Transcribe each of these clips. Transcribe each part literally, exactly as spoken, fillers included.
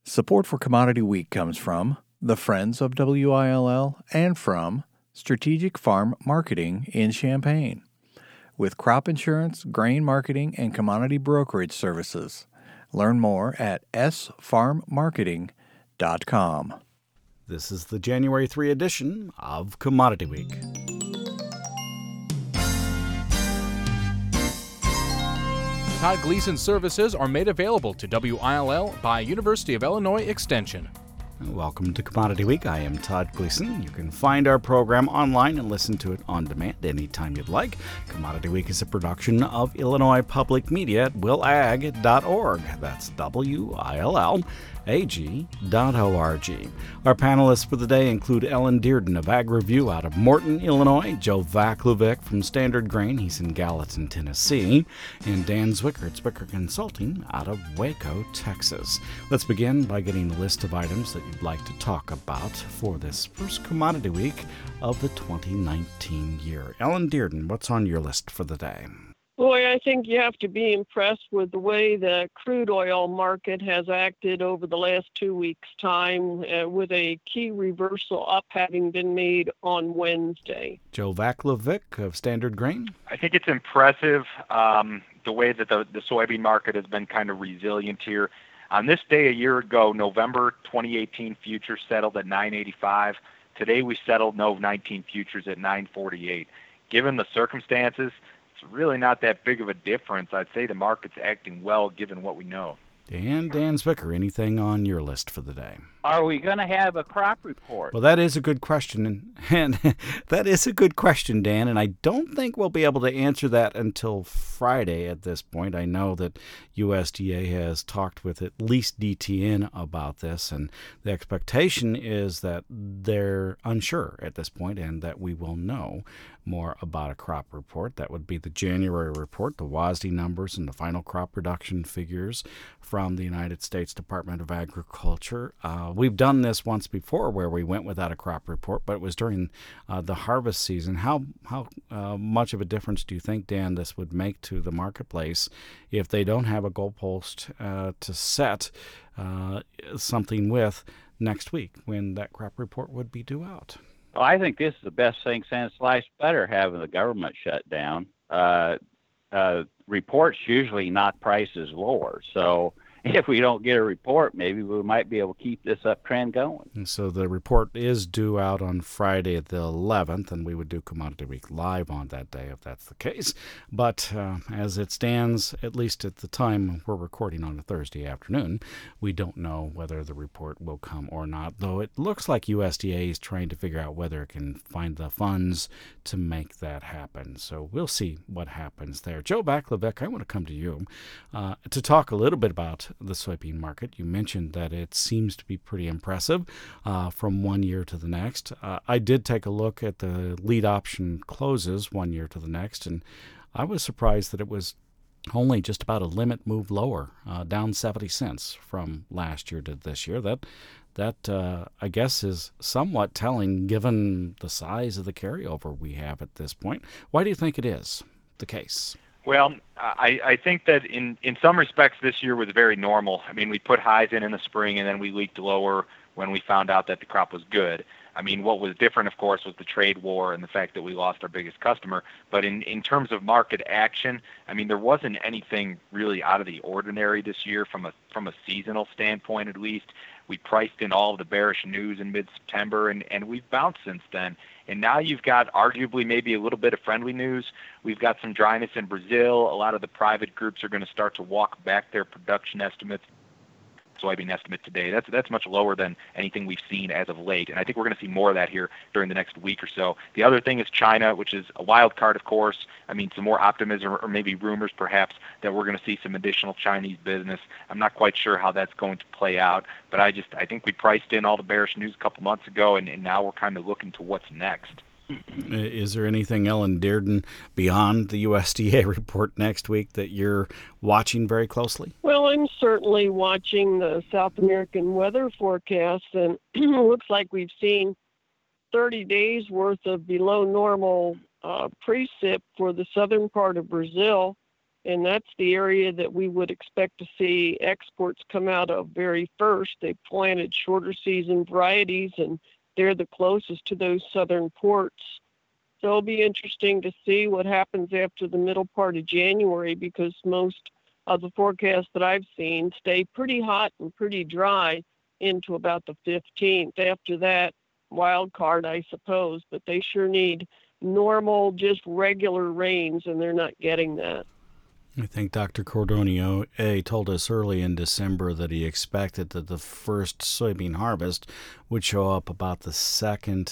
Support for Commodity Week comes from the Friends of W I L L and from Strategic Farm Marketing in Champaign. With crop insurance, grain marketing, and commodity brokerage services. Learn more at s farm marketing dot com. This is the January third edition of Commodity Week. Todd Gleason services are made available to W I L L by University of Illinois Extension. Welcome to Commodity Week. I am Todd Gleason. You can find our program online and listen to it on demand anytime you'd like. Commodity Week is a production of Illinois Public Media at will ag dot org. That's W I L L A G dot O R G. Our panelists for the day include Ellen Dearden of Ag Review out of Morton, Illinois, Joe Vaclovic from Standard Grain, he's in Gallatin, Tennessee, and Dan Zwicker at Zwicker Consulting out of Waco, Texas. Let's begin by getting a list of items that you'd like to talk about for this first Commodity Week of the twenty nineteen year. Ellen Dearden, what's on your list for the day? Boy, I think you have to be impressed with the way the crude oil market has acted over the last two weeks' time, uh, with a key reversal up having been made on Wednesday. Joe Vaclovic of Standard Grain. I think it's impressive um, the way that the, the soybean market has been kind of resilient here. On this day a year ago, November twenty eighteen futures settled at nine eighty-five. Today we settled Nov nineteen futures at nine forty-eight. Given the circumstances, it's really not that big of a difference. I'd say the market's acting well given what we know. And Dan Zwicker, anything on your list for the day? Are we going to have a crop report? Well, that is a good question, and, and that is a good question, Dan, and I don't think we'll be able to answer that until Friday at this point. I know that U S D A has talked with at least D T N about this, and the expectation is that they're unsure at this point and that we will know more about a crop report. That would be the January report, the W A S D numbers, and the final crop production figures from the United States Department of Agriculture. Uh, we've done this once before where we went without a crop report, but it was during uh, the harvest season. How how uh, much of a difference do you think, Dan, this would make to the marketplace if they don't have a goalpost uh, to set uh, something with next week when that crop report would be due out? Well, I think this is the best thing since sliced butter, having the government shut down. Uh, uh, reports usually not prices lower, so if we don't get a report, maybe we might be able to keep this uptrend going. And so the report is due out on Friday the eleventh, and we would do Commodity Week live on that day if that's the case. But uh, as it stands, at least at the time we're recording on a Thursday afternoon, we don't know whether the report will come or not, though it looks like U S D A is trying to figure out whether it can find the funds to make that happen. So we'll see what happens there. Joe Vaclovic, I want to come to you uh, to talk a little bit about the soybean market. You mentioned that it seems to be pretty impressive uh, from one year to the next. Uh, I did take a look at the lead option closes one year to the next, and I was surprised that it was only just about a limit move lower, uh, down seventy cents from last year to this year. That, that uh, I guess, is somewhat telling given the size of the carryover we have at this point. Why do you think it is the case? Well, I, I think that in, in some respects this year was very normal. I mean, we put highs in in the spring and then we leaked lower when we found out that the crop was good. I mean, what was different, of course, was the trade war and the fact that we lost our biggest customer. But in, in terms of market action, I mean, there wasn't anything really out of the ordinary this year from a from a seasonal standpoint, at least. We priced in all of the bearish news in mid-September, and, and we've bounced since then. And now you've got arguably maybe a little bit of friendly news. We've got some dryness in Brazil. A lot of the private groups are going to start to walk back their production estimates. Soybean estimate today. That's that's much lower than anything we've seen as of late, and I think we're going to see more of that here during the next week or so. The other thing is China, which is a wild card, of course. I mean, some more optimism or maybe rumors, perhaps, that we're going to see some additional Chinese business. I'm not quite sure how that's going to play out, but I just I think we priced in all the bearish news a couple months ago, and, and now we're kind of looking to what's next. Is there anything, Ellen Dearden, beyond the U S D A report next week that you're watching very closely? Well, I'm certainly watching the South American weather forecast, and it looks like we've seen thirty days worth of below normal uh, precip for the southern part of Brazil. And that's the area that we would expect to see exports come out of very first. They planted shorter season varieties, and they're the closest to those southern ports. So it'll be interesting to see what happens after the middle part of January, because most of the forecasts that I've seen stay pretty hot and pretty dry into about the fifteenth. After that, wild card, I suppose, but they sure need normal, just regular rains, and they're not getting that. I think Doctor Cordonio A told us early in December that he expected that the first soybean harvest would show up about the second,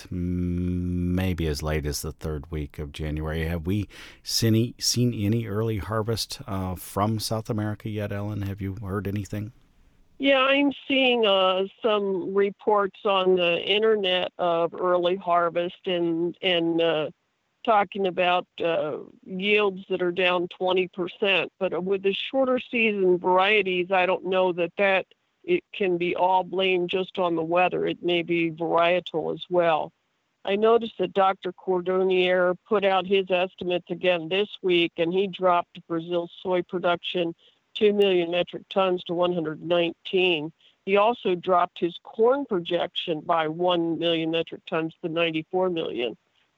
maybe as late as the third week of January. Have we seen any, seen any early harvest uh, from South America yet, Ellen? Have you heard anything? Yeah, I'm seeing uh, some reports on the internet of early harvest and and uh, talking about uh, yields that are down twenty percent. But with the shorter season varieties, I don't know that that it can be all blamed just on the weather. It may be varietal as well. I noticed that Doctor Cordonnier put out his estimates again this week, and he dropped Brazil's soy production two million metric tons to one hundred nineteen. He also dropped his corn projection by one million metric tons to ninety-four million.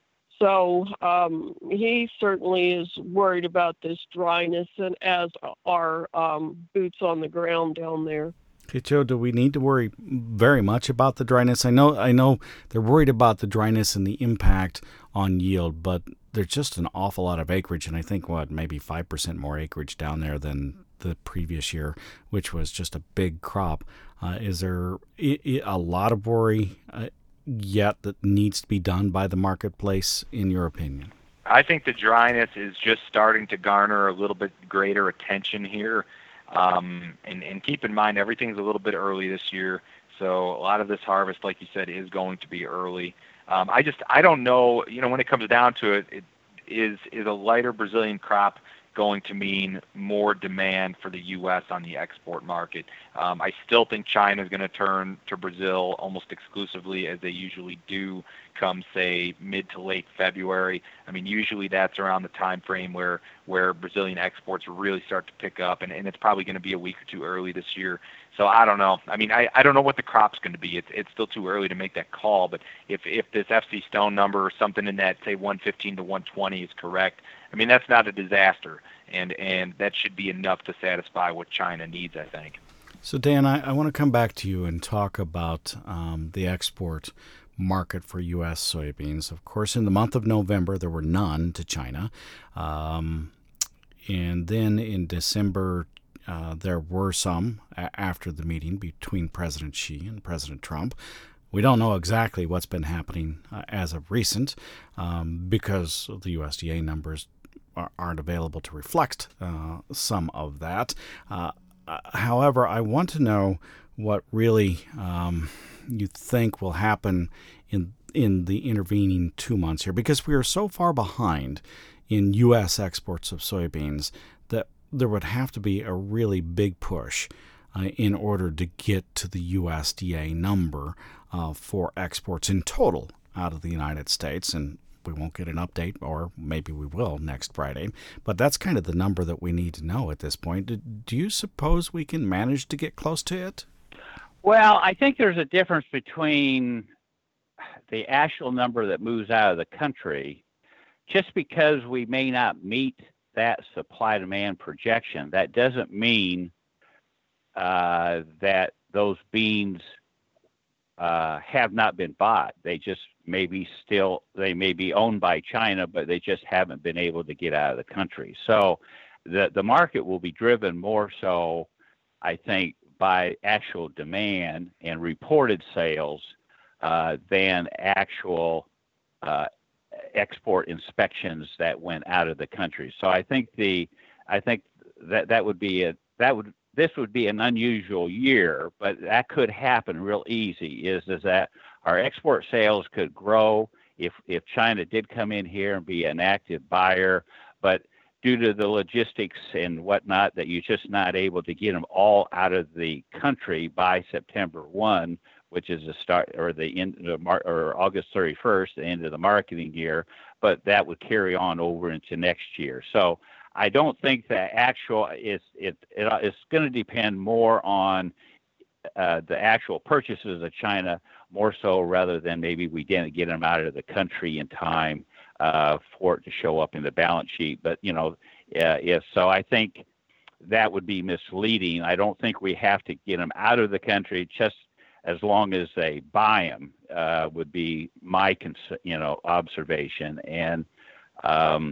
So um, he certainly is worried about this dryness, and as are um, boots on the ground down there. Okay, Joe, do we need to worry very much about the dryness? I know, I know they're worried about the dryness and the impact on yield, but there's just an awful lot of acreage, and I think, what, maybe five percent more acreage down there than the previous year, which was just a big crop. Uh, is there a lot of worry uh, yet that needs to be done by the marketplace, in your opinion? I think the dryness is just starting to garner a little bit greater attention here. Um, and, and keep in mind, everything's a little bit early this year. So a lot of this harvest, like you said, is going to be early. Um, I just, I don't know, you know, when it comes down to it, it is, is a lighter Brazilian crop going to mean more demand for the U S on the export market? Um, I still think China is going to turn to Brazil almost exclusively, as they usually do come, say, mid to late February. I mean, usually that's around the time frame where, where Brazilian exports really start to pick up, and, and it's probably going to be a week or two early this year. So I don't know. I mean, I, I don't know what the crop's going to be. It's it's still too early to make that call. But if if this F C Stone number or something in that, say, one fifteen to one twenty is correct, I mean, that's not a disaster. And and that should be enough to satisfy what China needs, I think. So, Dan, I, I want to come back to you and talk about um, the export market for U S soybeans. Of course, in the month of November, there were none to China. Um, and then in December, uh, there were some a- after the meeting between President Xi and President Trump. We don't know exactly what's been happening uh, as of recent um, because the U S D A numbers are, aren't available to reflect uh, some of that. Uh, however, I want to know what really um, you think will happen in in the intervening two months here, because we are so far behind in U S exports of soybeans that there would have to be a really big push uh, in order to get to the U S D A number uh, for exports in total out of the United States. And we won't get an update, or maybe we will next Friday. But that's kind of the number that we need to know at this point. Do, do you suppose we can manage to get close to it? Well, I think there's a difference between the actual number that moves out of the country. Just because we may not meet that supply-demand projection, that doesn't mean uh, that those beans uh, have not been bought. They just may be still, they may be owned by China, but they just haven't been able to get out of the country. So the, the market will be driven more so, I think, by actual demand and reported sales uh, than actual uh, export inspections that went out of the country. So I think the, I think that that would be a, that would, this would be an unusual year, but that could happen real easy. Is is that our export sales could grow if if China did come in here and be an active buyer, but due to the logistics and whatnot, that you're just not able to get them all out of the country by September first, which is the start, or the end of Mar- or August thirty-first, the end of the marketing year, but that would carry on over into next year. So I don't think that actual is it, it it's going to depend more on uh, the actual purchases of China more so rather than maybe we didn't get them out of the country in time uh, for it to show up in the balance sheet. But you know, uh, if so, I think that would be misleading. I don't think we have to get them out of the country just as long as they buy them. Uh, would be my cons- you know observation and. Um,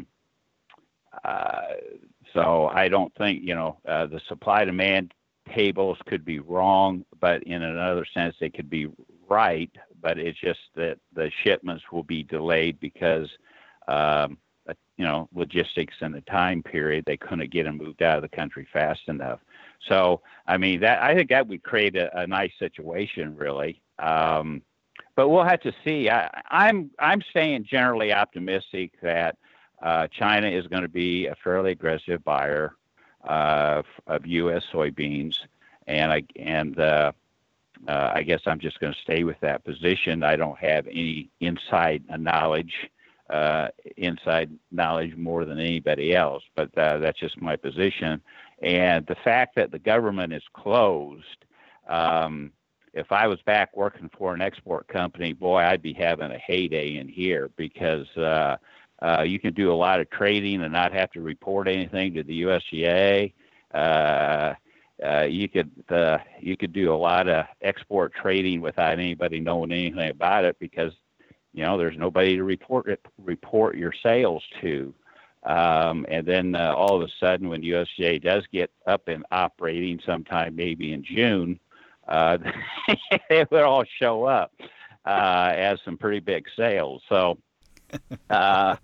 uh, so I don't think, you know, uh, the supply demand tables could be wrong, but in another sense, they could be right, but it's just that the shipments will be delayed because, um, you know, logistics and the time period, they couldn't get them moved out of the country fast enough. So, I mean, that I think that would create a, a nice situation, really. Um, but we'll have to see. I, I'm I'm staying generally optimistic that uh, China is going to be a fairly aggressive buyer uh, of U S soybeans, and I and uh, uh, I guess I'm just going to stay with that position. I don't have any inside knowledge, uh, inside knowledge more than anybody else, but uh, that's just my position. And the fact that the government is closed. Um, If I was back working for an export company, boy, I'd be having a heyday in here because uh, uh, you can do a lot of trading and not have to report anything to the U S D A. Uh, uh, you could uh, you could do a lot of export trading without anybody knowing anything about it because you know there's nobody to report it, report your sales to. Um, and then uh, all of a sudden, when U S D A does get up and operating, sometime maybe in June. Uh, they would all show up uh, as some pretty big sales. So, uh,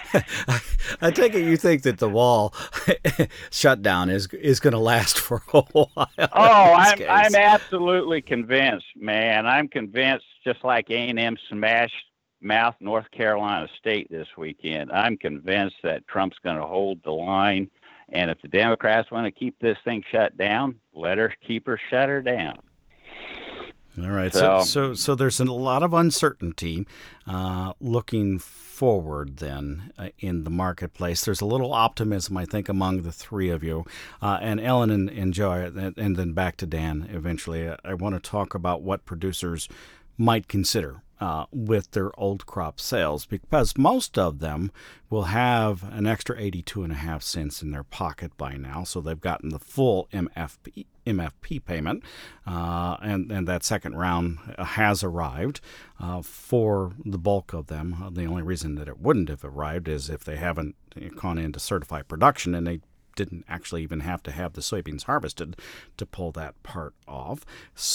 I take it you think that the wall shutdown is is going to last for a while. Oh, I'm case. I'm absolutely convinced, man. I'm convinced. Just like A and M smashed mouth North Carolina State this weekend, I'm convinced that Trump's going to hold the line. And if the Democrats want to keep this thing shut down, let her keep her shut her down. All right. So, so, so, so there's a lot of uncertainty uh, looking forward then uh, in the marketplace. There's a little optimism, I think, among the three of you. Uh, and Ellen and, and Joe, and, and then back to Dan eventually. I, I want to talk about what producers might consider uh, with their old crop sales, because most of them will have an extra eighty-two and a half cents in their pocket by now. So they've gotten the full M F P, M F P payment, uh, and, and that second round has arrived uh, for the bulk of them. The only reason that it wouldn't have arrived is if they haven't gone into certified production and they didn't actually even have to have the soybeans harvested to pull that part off.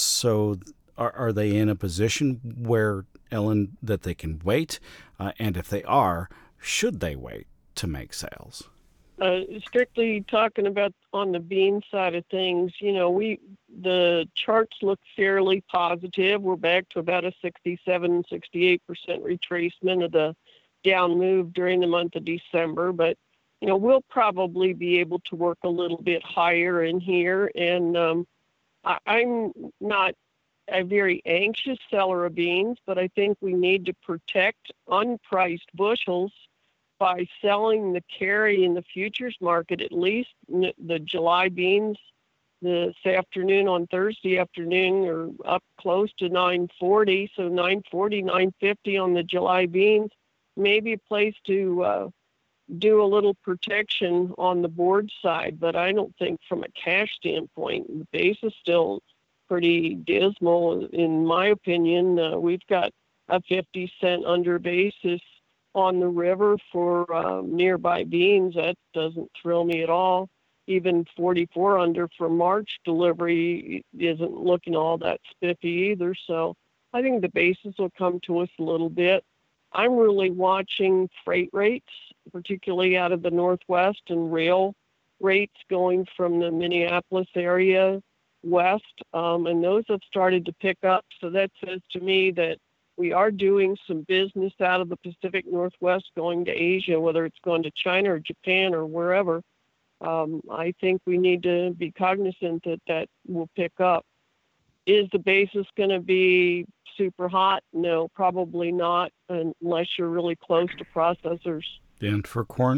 So Are, are they in a position where, Ellen, that they can wait? Uh, and if they are, should they wait to make sales? Uh, strictly talking about on the bean side of things, you know, we the charts look fairly positive. We're back to about a sixty-seven, sixty-eight percent retracement of the down move during the month of December. But, you know, we'll probably be able to work a little bit higher in here. And um, I, I'm not a very anxious seller of beans, but I think we need to protect unpriced bushels by selling the carry in the futures market, at least the July beans this afternoon on Thursday afternoon are up close to nine forty. So nine forty, nine fifty on the July beans, maybe a place to uh, do a little protection on the board side. But I don't think from a cash standpoint, the base is still pretty dismal, in my opinion. Uh, we've got a fifty cent under basis on the river for uh, nearby beans. That doesn't thrill me at all. Even forty-four under for March delivery isn't looking all that spiffy either. So I think the basis will come to us a little bit. I'm really watching freight rates, particularly out of the Northwest, and rail rates going from the Minneapolis area west, um, and those have started to pick up. So that says to me that we are doing some business out of the Pacific Northwest going to Asia, whether it's going to China or Japan or wherever. Um, I think we need to be cognizant that that will pick up. Is the basis going to be super hot? No, probably not, unless you're really close to processors. And for corn?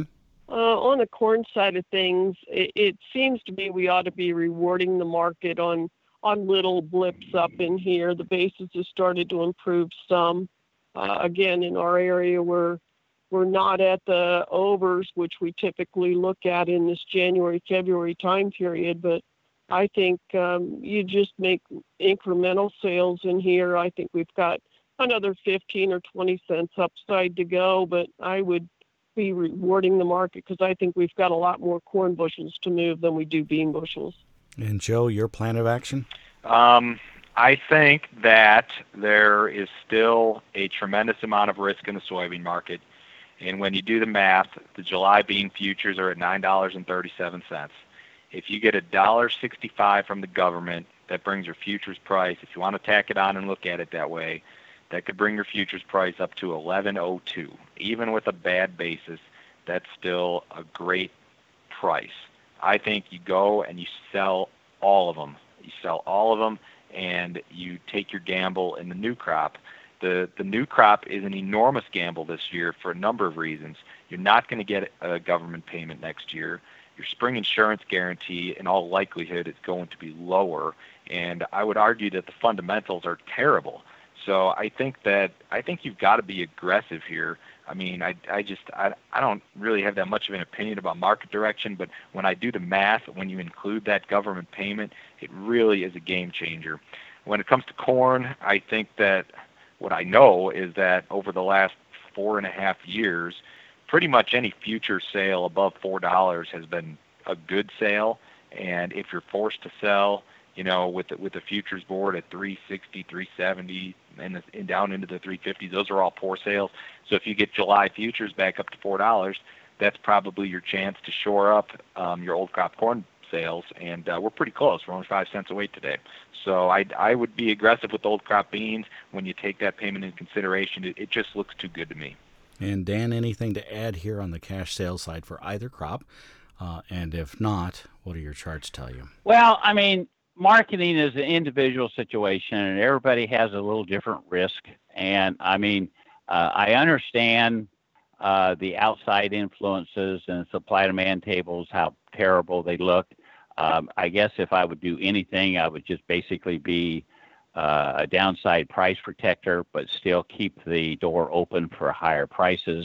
Uh, on the corn side of things, it, it seems to me we ought to be rewarding the market on on little blips up in here. The basis has started to improve some. Uh, again, in our area, we're we're not at the overs, which we typically look at in this January, February time period. But I think um, you just make incremental sales in here. I think we've got another fifteen or twenty cents upside to go, but I would be rewarding the market because I think we've got a lot more corn bushels to move than we do bean bushels. And Joe, your plan of action? Um, I think that there is still a tremendous amount of risk in the soybean market. And when you do the math, the July bean futures are at nine dollars and thirty-seven cents. If you get one dollar sixty-five from the government, that brings your futures price, if you want to tack it on and look at it that way, that could bring your futures price up to eleven oh two. Even with a bad basis, that's still a great price. I think you go and you sell all of them. You sell all of them and you take your gamble in the new crop. The the new crop is an enormous gamble this year for a number of reasons. You're not going to get a government payment next year. Your spring insurance guarantee, in all likelihood, is going to be lower. And I would argue that the fundamentals are terrible. So I think that I think you've got to be aggressive here. I mean, I, I just I, I don't really have that much of an opinion about market direction, but when I do the math, when you include that government payment, it really is a game changer. When it comes to corn, I think that what I know is that over the last four and a half years, pretty much any future sale above four dollars has been a good sale. And if you're forced to sell, you know, with the, with the futures board at three sixty, three seventy, and, the, and down into the three fifties, those are all poor sales. So if you get July futures back up to four dollars, that's probably your chance to shore up um, your old crop corn sales. And uh, we're pretty close. We're only five cents away today. So I, I would be aggressive with old crop beans when you take that payment into consideration. It, it just looks too good to me. And Dan, anything to add here on the cash sales side for either crop? Uh, and if not, what do your charts tell you? Well, I mean, marketing is an individual situation, and everybody has a little different risk. And I mean, uh, I understand uh, the outside influences and supply-demand tables, how terrible they look. Um, I guess if I would do anything, I would just basically be uh, a downside price protector, but still keep the door open for higher prices.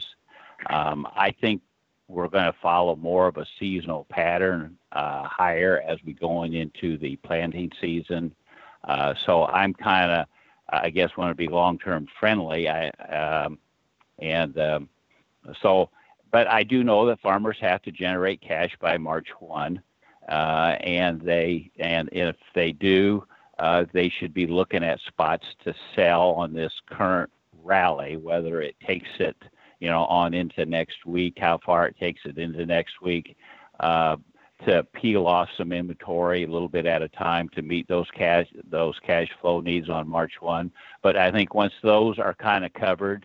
Um, I think we're going to follow more of a seasonal pattern uh, higher as we go into the planting season. Uh, so I'm kind of, I guess, want to be long-term friendly. I um, and um, so, but I do know that farmers have to generate cash by March first, uh, and they and if they do, uh, they should be looking at spots to sell on this current rally, whether it takes it, you know, on into next week, how far it takes it into next week, uh, to peel off some inventory a little bit at a time to meet those cash those cash flow needs on March first. But I think once those are kind of covered,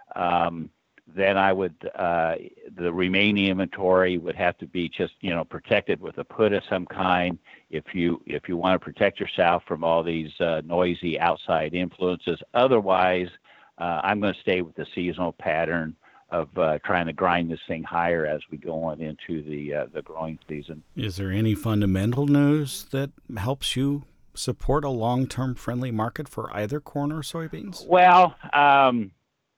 um, then I would uh, the remaining inventory would have to be just, you know, protected with a put of some kind. If you if you want to protect yourself from all these uh, noisy outside influences, otherwise, uh, I'm going to stay with the seasonal pattern of uh, trying to grind this thing higher as we go on into the uh, the growing season. Is there any fundamental news that helps you support a long-term friendly market for either corn or soybeans? Well, um,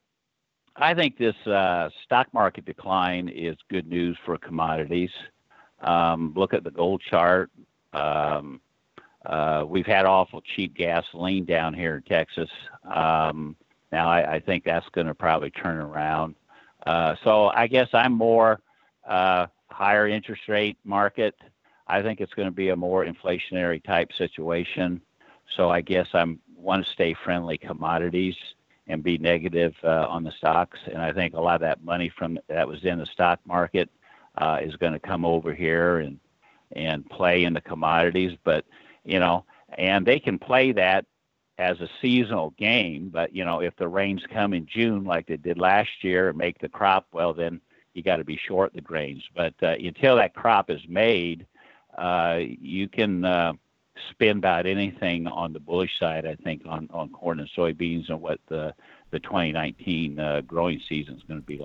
I think this uh, stock market decline is good news for commodities. Um, look at the gold chart. Um, uh, we've had awful cheap gasoline down here in Texas. Um, now I, I think that's going to probably turn around. Uh, so I guess I'm more uh, higher interest rate market. I think it's going to be a more inflationary type situation. So I guess I'm want to stay friendly commodities and be negative uh, on the stocks. And I think a lot of that money from that was in the stock market uh, is going to come over here and and play in the commodities. But you know, and they can play that as a seasonal game, but you know, if the rains come in June like they did last year and make the crop, well, then you got to be short the grains. But uh, until that crop is made, uh, you can uh, spin about anything on the bullish side, I think, on, on corn and soybeans and what the the twenty nineteen uh, growing season is going to be like.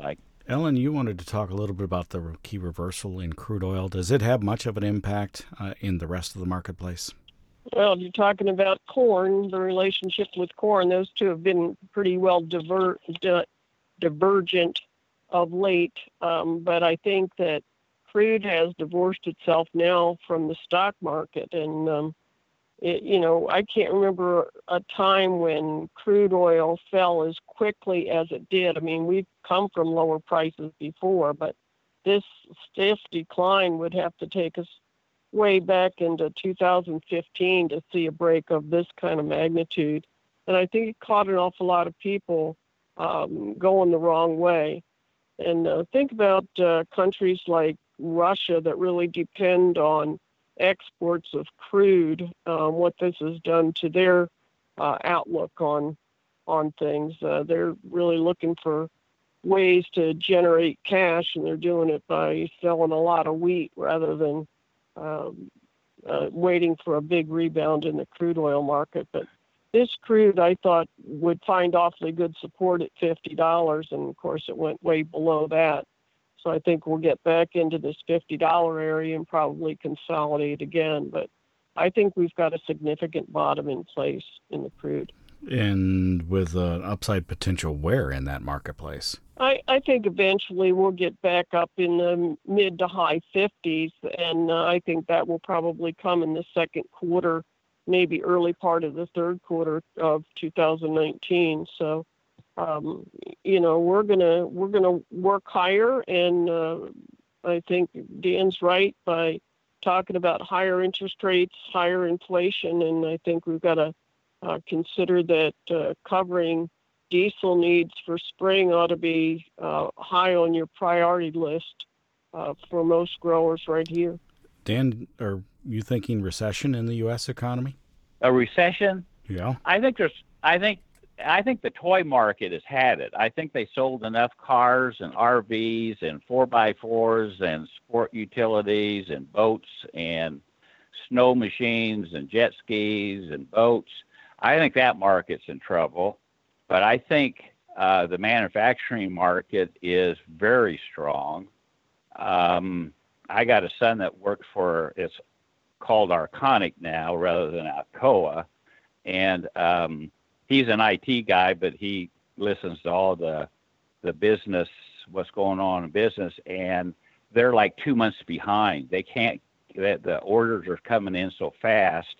Ellen, you wanted to talk a little bit about the key reversal in crude oil. Does it have much of an impact uh, in the rest of the marketplace? Well, you're talking about corn, the relationship with corn. Those two have been pretty well diver- di- divergent of late. Um, but I think that crude has divorced itself now from the stock market. And, um, it, you know, I can't remember a time when crude oil fell as quickly as it did. I mean, we've come from lower prices before, but this stiff decline would have to take us way back into two thousand fifteen to see a break of this kind of magnitude. And I think it caught an awful lot of people um, going the wrong way. And uh, think about uh, countries like Russia that really depend on exports of crude, um, what this has done to their uh, outlook on on things. Uh, they're really looking for ways to generate cash, and they're doing it by selling a lot of wheat rather than um, uh, waiting for a big rebound in the crude oil market. But this crude, I thought, would find awfully good support at fifty dollars, and of course it went way below that. So I think we'll get back into this fifty dollars area and probably consolidate again. But I think we've got a significant bottom in place in the crude. And with an upside potential where in that marketplace? I, I think eventually we'll get back up in the mid to high fifties, and uh, I think that will probably come in the second quarter, maybe early part of the third quarter of two thousand nineteen. So, um, you know, we're gonna we're gonna work higher, and uh, I think Dan's right by talking about higher interest rates, higher inflation, and I think we've got to uh, consider that uh, covering diesel needs for spring ought to be uh, high on your priority list uh, for most growers right here. Dan, are you thinking recession in the U S economy? A recession? Yeah. I think there's. I think. I think the toy market has had it. I think they sold enough cars and R Vs and four by fours and sport utilities and boats and snow machines and jet skis and boats. I think that market's in trouble. But I think uh, the manufacturing market is very strong. Um, I got a son that worked for, it's called Arconic now rather than Alcoa. And um, he's an I T guy, but he listens to all the the business, what's going on in business. And they're like two months behind. They can't, the, the orders are coming in so fast.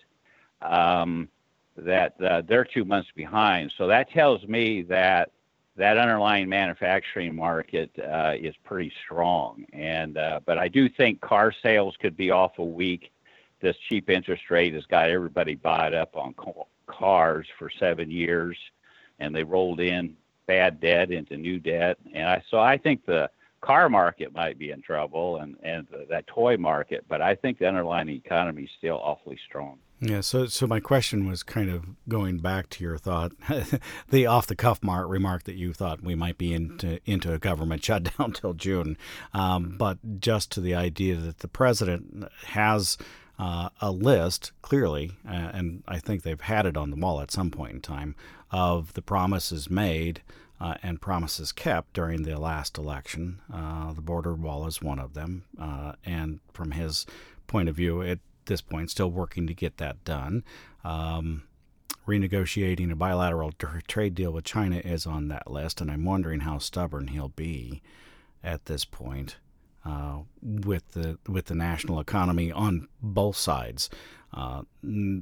Um, that uh, they're two months behind. So that tells me that that underlying manufacturing market uh, is pretty strong. And uh, but I do think car sales could be awful weak. This cheap interest rate has got everybody bought up on cars for seven years, and they rolled in bad debt into new debt. And I, so I think the car market might be in trouble, and, and the, that toy market, but I think the underlying economy is still awfully strong. Yeah, so so my question was kind of going back to your thought, the off-the-cuff mar- remark that you thought we might be into into a government shutdown till June, um, but just to the idea that the president has uh, a list, clearly, uh, and I think they've had it on the wall at some point in time, of the promises made uh, and promises kept during the last election. Uh, the border wall is one of them, uh, and from his point of view, it this point, still working to get that done. Um, renegotiating a bilateral t- trade deal with China is on that list, and I'm wondering how stubborn he'll be at this point uh, with the with the national economy on both sides uh, n-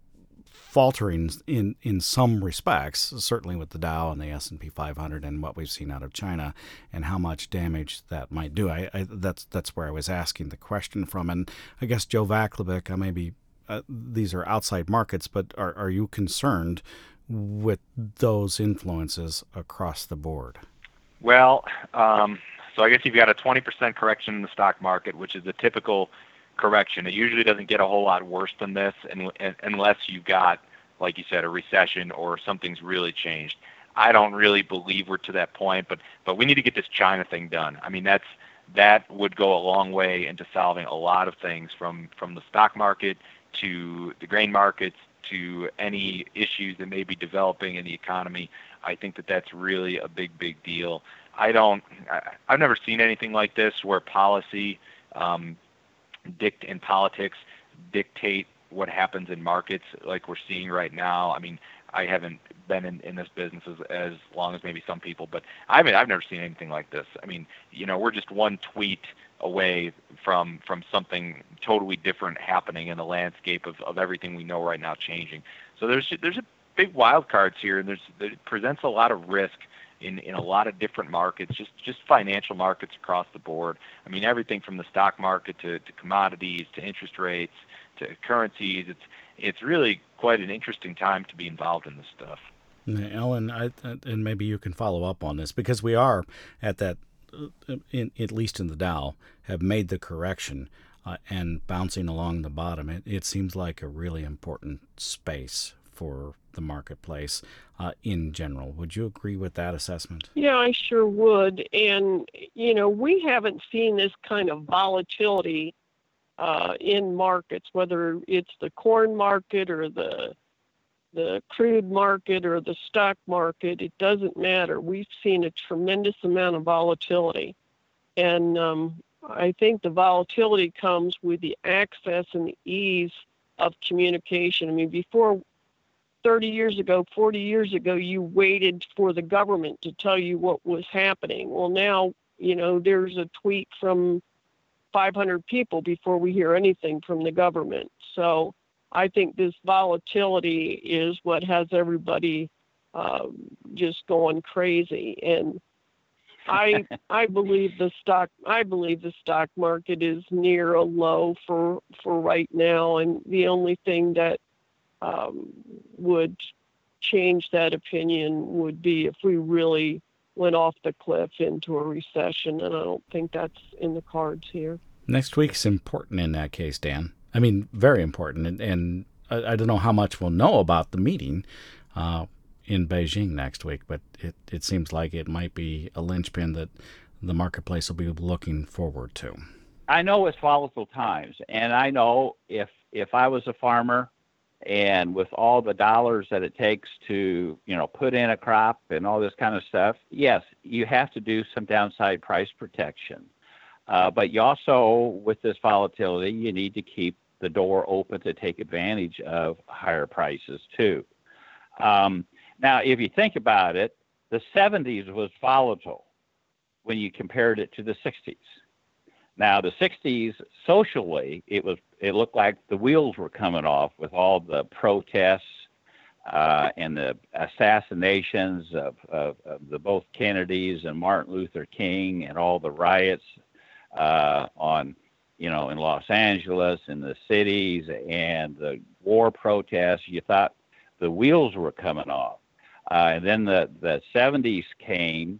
faltering in in some respects, certainly with the Dow and the S and P five hundred and what we've seen out of China and how much damage that might do. I, I that's that's where I was asking the question from, and I guess Joe Vaclavik, I maybe uh, these are outside markets, but are are you concerned with those influences across the board? Well, um, so I guess you've got a twenty percent correction in the stock market, which is the typical correction. It usually doesn't get a whole lot worse than this, and, and, unless you've got, like you said, a recession or something's really changed. I don't really believe we're to that point, but but we need to get this China thing done. I mean, that's that would go a long way into solving a lot of things, from from the stock market to the grain markets to any issues that may be developing in the economy. I think that that's really a big, big deal. I don't, I, I've never seen anything like this where policy um, dict and politics dictate what happens in markets like we're seeing right now. I mean, I haven't been in, in this business as, as long as maybe some people, but I mean, I've never seen anything like this. I mean, you know, we're just one tweet away from from something totally different happening in the landscape of, of everything we know right now changing. So there's there's a big wild cards here, and there's it presents a lot of risk in, in a lot of different markets, just just financial markets across the board. I mean, everything from the stock market to, to commodities to interest rates to currencies. It's it's really quite an interesting time to be involved in this stuff. Ellen, I, and maybe you can follow up on this, because we are at that, in, at least in the Dow, have made the correction uh, and bouncing along the bottom. It, it seems like a really important space for the marketplace uh, in general. Would you agree with that assessment? Yeah, I sure would. And, you know, we haven't seen this kind of volatility uh, in markets, whether it's the corn market or the the crude market or the stock market. It doesn't matter. We've seen a tremendous amount of volatility. And um, I think the volatility comes with the access and the ease of communication. I mean, before thirty years ago, forty years ago, you waited for the government to tell you what was happening. Well, now, you know, there's a tweet from five hundred people before we hear anything from the government. So I think this volatility is what has everybody uh, just going crazy. And I I believe the stock I believe the stock market is near a low for for right now, and the only thing that um, would change that opinion would be if we really went off the cliff into a recession, and I don't think that's in the cards here. Next week's important in that case, Dan. I mean, very important, and, and I, I don't know how much we'll know about the meeting uh, in Beijing next week, but it, it seems like it might be a linchpin that the marketplace will be looking forward to. I know it's volatile times, and I know if if I was a farmer and with all the dollars that it takes to, you know, put in a crop and all this kind of stuff, yes, you have to do some downside price protection. Uh, but you also, with this volatility, you need to keep the door open to take advantage of higher prices too. Um, now, if you think about it, the seventies was volatile when you compared it to the sixties. Now, the sixties, socially, it was it looked like the wheels were coming off with all the protests uh, and the assassinations of, of, of the both Kennedys and Martin Luther King and all the riots uh, on, you know, in Los Angeles and the cities and the war protests. You thought the wheels were coming off. Uh, and then the, the seventies came,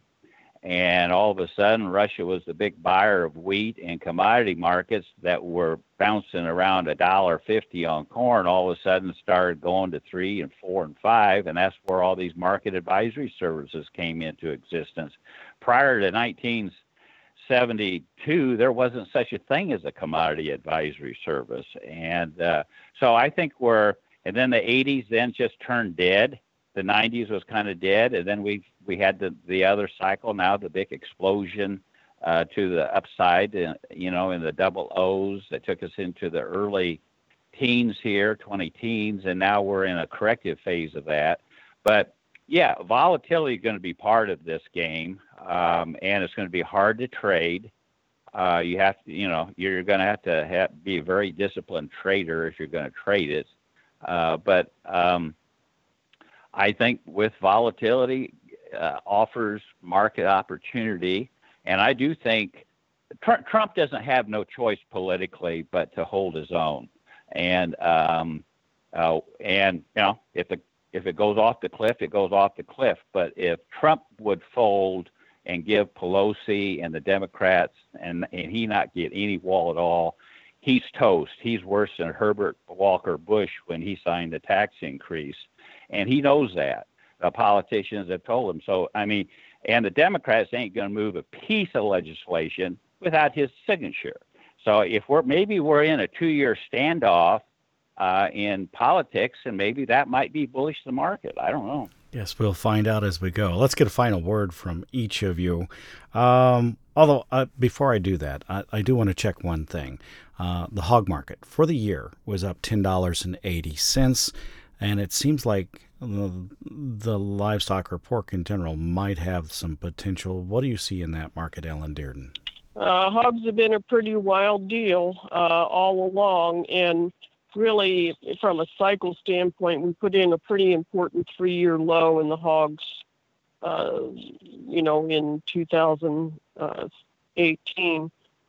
and all of a sudden Russia was the big buyer of wheat, and commodity markets that were bouncing around a dollar fifty on corn all of a sudden started going to three and four and five, and that's where all these market advisory services came into existence. Prior to nineteen seventy-two, there wasn't such a thing as a commodity advisory service, and uh, so I think we're, and then the eighties then just turned dead. The nineties was kind of dead, and then we we had the the other cycle now, the big explosion uh, to the upside, uh, you know, in the double O's that took us into the early teens here, twenty teens, and now we're in a corrective phase of that. But yeah, volatility is going to be part of this game, um, and it's going to be hard to trade. Uh, you have to, you know, you're going to have to have, be a very disciplined trader if you're going to trade it. Uh, but um, I think with volatility uh, offers market opportunity, and I do think Trump, Trump doesn't have no choice politically but to hold his own. And um, uh, and you know, if the if it goes off the cliff, it goes off the cliff. But if Trump would fold and give Pelosi and the Democrats and and he not get any wall at all, he's toast. He's worse than Herbert Walker Bush when he signed the tax increase. And he knows that. The politicians have told him. So, I mean, and the Democrats ain't going to move a piece of legislation without his signature. So if we're, maybe we're in a two-year standoff uh, in politics, and maybe that might be bullish to the market. I don't know. Yes, we'll find out as we go. Let's get a final word from each of you. Um, although, uh, before I do that, I, I do want to check one thing. Uh, the hog market for the year was up ten dollars and eighty cents, and it seems like the, the livestock or pork in general might have some potential. What do you see in that market, Ellen Dearden? Uh, hogs have been a pretty wild deal uh, all along, and really, from a cycle standpoint, we put in a pretty important three-year low in the hogs, uh, you know, in two thousand eighteen.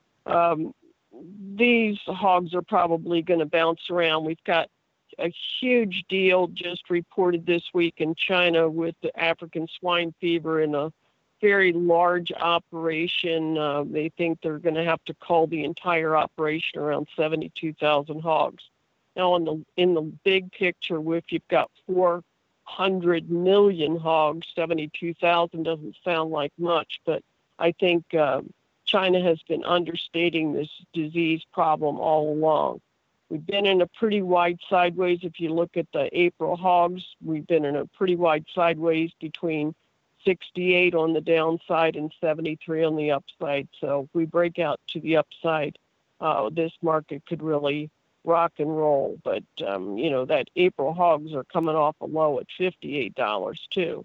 Um, these hogs are probably going to bounce around. We've got a huge deal just reported this week in China with the African swine fever in a very large operation. Uh, they think they're going to have to cull the entire operation, around seventy-two thousand hogs. Now, in the in the big picture, if you've got four hundred million hogs, seventy-two thousand doesn't sound like much, but I think uh, China has been understating this disease problem all along. We've been in a pretty wide sideways. If you look at the April hogs, we've been in a pretty wide sideways between sixty-eight on the downside and seventy-three on the upside. So if we break out to the upside, uh, this market could really rock and roll. But, um, you know, that April hogs are coming off a low at fifty-eight dollars too.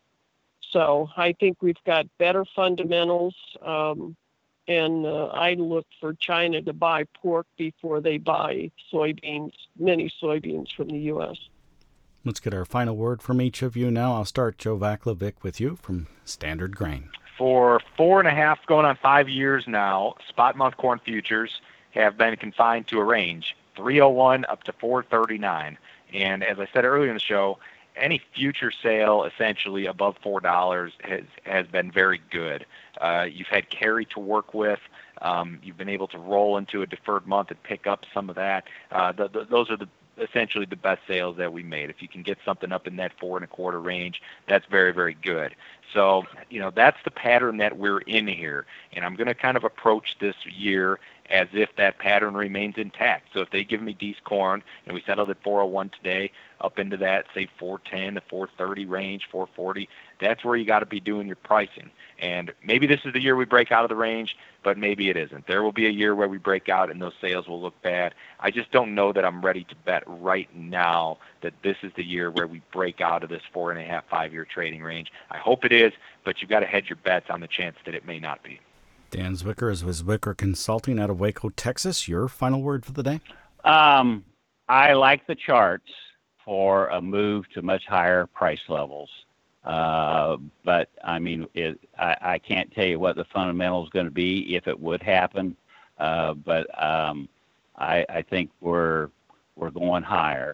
So I think we've got better fundamentals. Um, and uh, I look for China to buy pork before they buy soybeans, many soybeans from the U S. Let's get our final word from each of you now. I'll start, Joe Vaclavic, with you from Standard Grain. For four and a half, going on five years now, spot month corn futures have been confined to a range, three oh one up to four thirty-nine. And as I said earlier in the show, any future sale essentially above four dollars has, has been very good. Uh, you've had carry to work with. Um, you've been able to roll into a deferred month and pick up some of that. Uh, the, the, those are the essentially the best sales that we made. If you can get something up in that four and a quarter range, that's very, very good. So, you know, that's the pattern that we're in here. And I'm going to kind of approach this year as if that pattern remains intact. So if they give me D's corn, and we settled at four oh one today, up into that, say, four ten to four thirty range, four forty, that's where you got to be doing your pricing. And maybe this is the year we break out of the range, but maybe it isn't. There will be a year where we break out and those sales will look bad. I just don't know that I'm ready to bet right now that this is the year where we break out of this four and a half, five-year trading range. I hope it is, but you've got to hedge your bets on the chance that it may not be. Dan Zwicker is with Zwicker Consulting out of Waco, Texas. Your final word for the day? Um, I like the charts for a move to much higher price levels. Uh, but, I mean, it, I, I can't tell you what the fundamental is going to be if it would happen. Uh, but um, I, I think we're we're going higher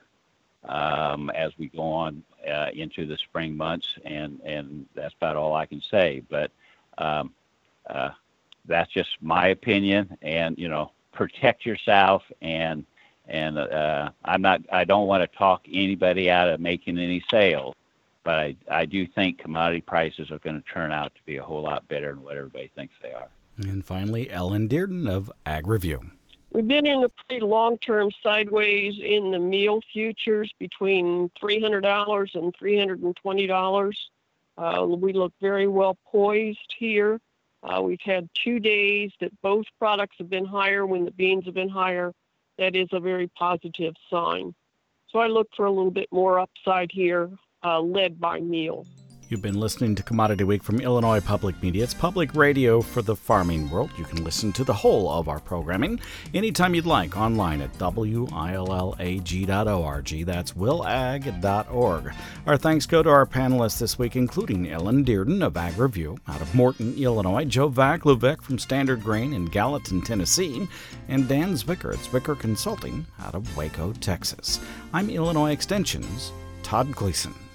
um, as we go on uh, into the spring months, and, and that's about all I can say. But um, uh, that's just my opinion, and, you know, protect yourself. And and uh, I'm not. I don't want to talk anybody out of making any sales. But I, I do think commodity prices are going to turn out to be a whole lot better than what everybody thinks they are. And finally, Ellen Dearden of Ag Review. We've been in a pretty long-term sideways in the meal futures between three hundred dollars and three hundred twenty dollars. Uh, we look very well poised here. Uh, we've had two days that both products have been higher when the beans have been higher. That is a very positive sign. So I look for a little bit more upside here. Uh, led by meal. You've been listening to Commodity Week from Illinois Public Media. It's public radio for the farming world. You can listen to the whole of our programming anytime you'd like online at W I L L A G dot org. That's will ag dot org. Our thanks go to our panelists this week, including Ellen Dearden of Ag Review out of Morton, Illinois, Joe Vaclavic from Standard Grain in Gallatin, Tennessee, and Dan Zwicker at Zwicker Consulting out of Waco, Texas. I'm Illinois Extension's Todd Gleason.